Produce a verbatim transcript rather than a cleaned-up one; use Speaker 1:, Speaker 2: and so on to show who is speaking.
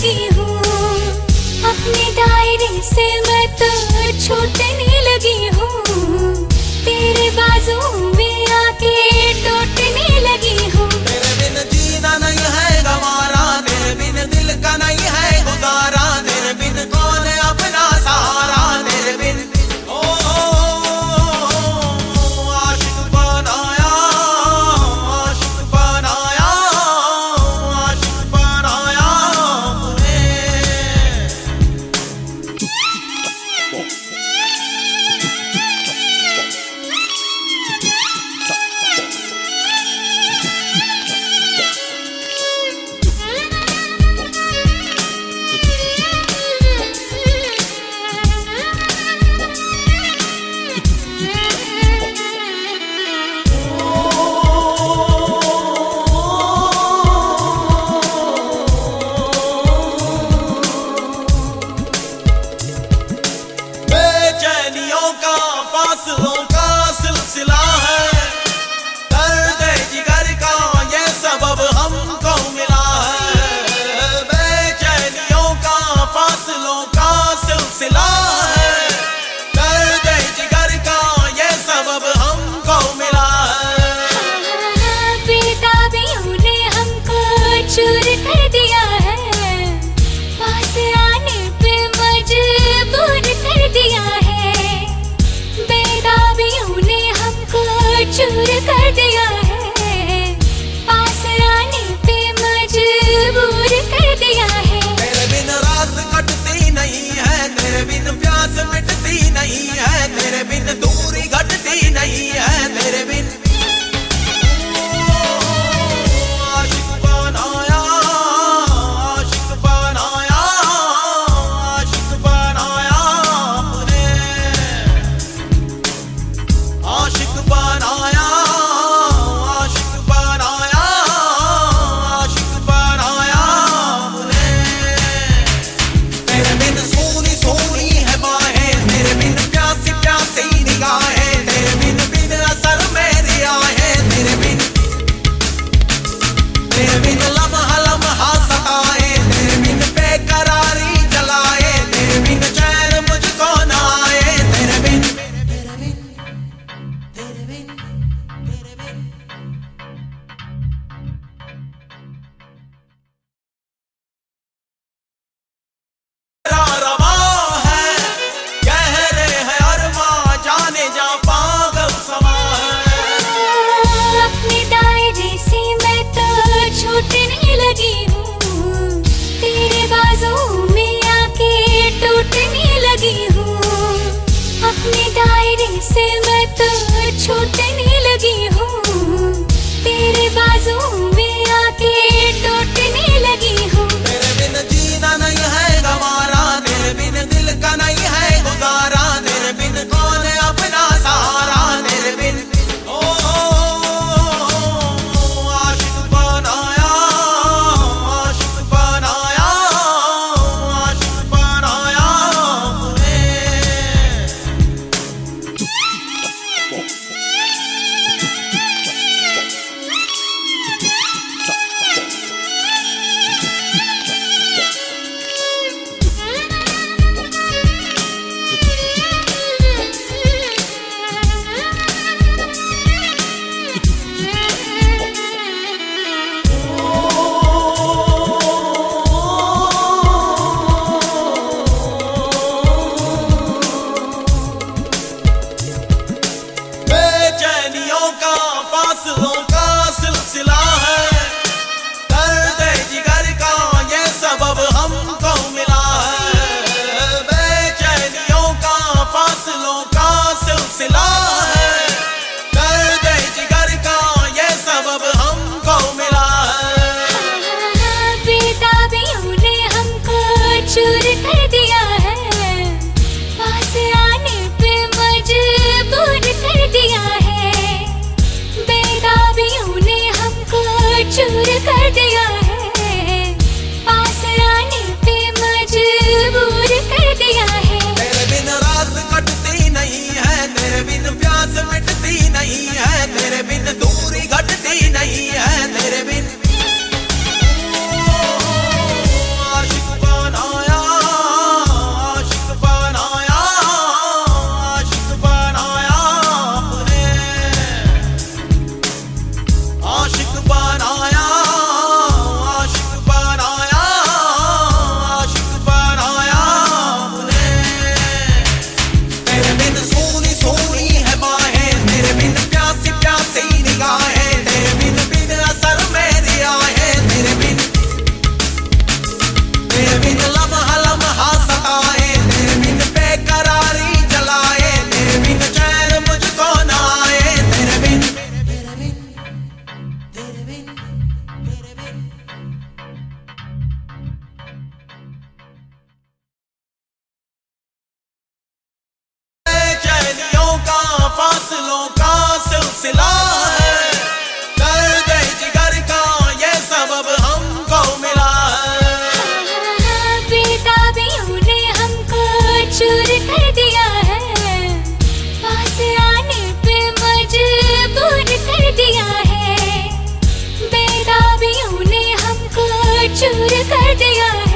Speaker 1: लगी हूँ, अपने दायरे से मैं तो छूटने लगी हूँ, तेरे बाजू में आके टूटने लगी हूँ।
Speaker 2: तेरे बिन जीना नहीं है गवारा, तेरे बिन दिल का नहीं है गुजारा, तेरे बिन कौन है अपना सहारा, तेरे बिन ओ आशिक बनाया, आशिक बनाया, आशिक बनाया मुझे। बेचैनियों का फासलों का सिलसिला है, दर्द जिगर का ये सबब हमको मिला है। बेचैनियों का फासलों का सिलसिला है, दर्द जिगर का ये सबब हमको मिला है।
Speaker 1: बेताबियों ने हमको चूर कर दिया है, पास आने पे मजबूर कर दिया है। बेताबियों ने हमको चूर कर दिया है, पास आने पे मजबूर कर दिया है।
Speaker 2: तेरे बिन रात कटती नहीं है, तेरे बिन प्यास मिटती नहीं है, तेरे बिन दूरी घटती नहीं है, तेरे बिन आशिक बनाया, आशिक बनाया, आशिक बनाया मुझे, आशिक बनाया, आशिक बनाया, आशिक बनाया मुझे। तेरे बिन सोनी सोनी है बाहें, तेरे बिन प्यासी प्यासी निगाहें, तेरे बिन बिन असर मेरी आहें, तेरे बिन तेरे बिन लम्हा लम्हा सताए, तेरे बिन बेकरारी जलाए, तेरे बिन चैन मुझको न आए, तेरे बिन तेरे बिन तेरे बिन तेरे बिन तेरा रवा है, गहरे है अरमां जाने जा पागल समा है।
Speaker 1: अपने दायरे से मैं तो छूटने लगी हूँ, तेरे बाजू में आके टूटने लगी हूँ। अपने दायरे से मैं तो छूटने लगी हूँ, तेरे बाजू में आके टूटने लगी हूँ।
Speaker 2: तेरे बिन जीना नहीं है गवारा, तेरे बिन दिल का नहीं है गुजारा, तेरे बिन कौन है अपना सहारा, तेरे बिन ओ आशिक बनाया, आशिक बनाया, आशिक बनाया मुझे। सिला है, दर्द जिगर का ये सबब हमको मिला है।
Speaker 1: बेताबियों ने हमको चूर कर दिया है, पास आने पे मजबूर कर दिया है। बेताबियों ने हमको चूर कर दिया है।